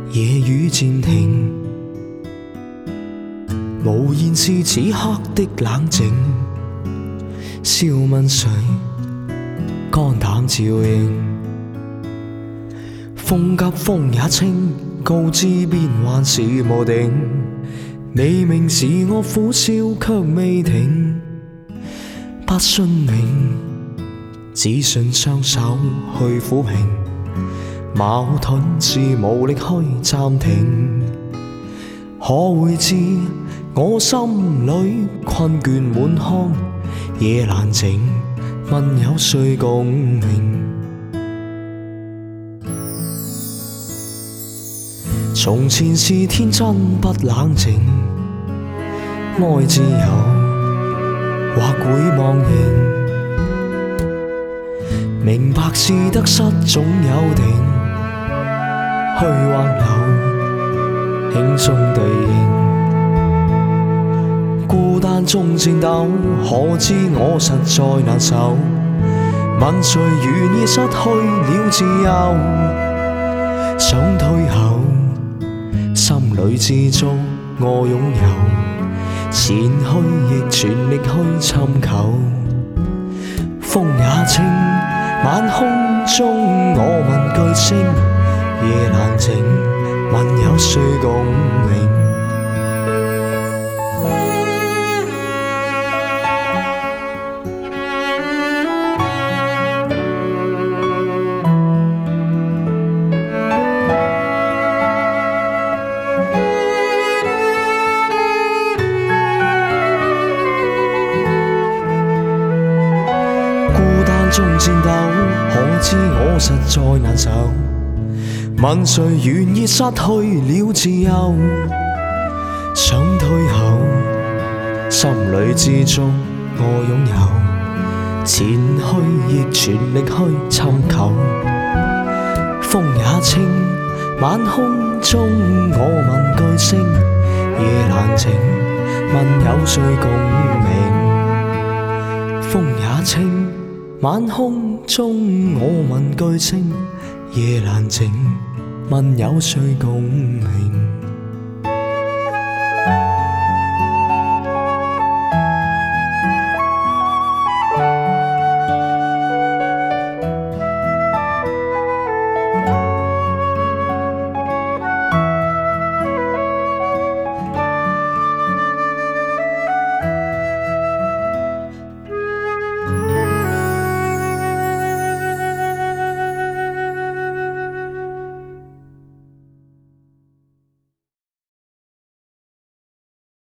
夜雨漸停，無言是此刻的冷靜。笑問誰，肝膽照應。風急風也清，告知變幻是無定。你明是我苦笑卻未停，不信命，只信雙手去撫平。矛盾是無力去暫停，可會知我心裏困倦滿腔，夜闌靜，問有誰共鳴？從前是天真不冷靜，愛自由或會忘形。明白是得失總有定，去或留，輕鬆對應。孤單中戰鬥，可知我實在難受。問誰願意失去了自由？想退後，心裏知足我擁有，前去亦全力去尋求。風也清，晚空中我問句星，夜闌靜，問有誰共鳴？中戰鬥，可知我實在難受。問誰願意失去了自由？想退後，心裏知足我擁有，前去亦全力去尋求。風也清，晚空中我問句星，夜闌靜，問有誰共鳴？風也清，晚空中我問句星，夜闌靜，問有誰共鳴？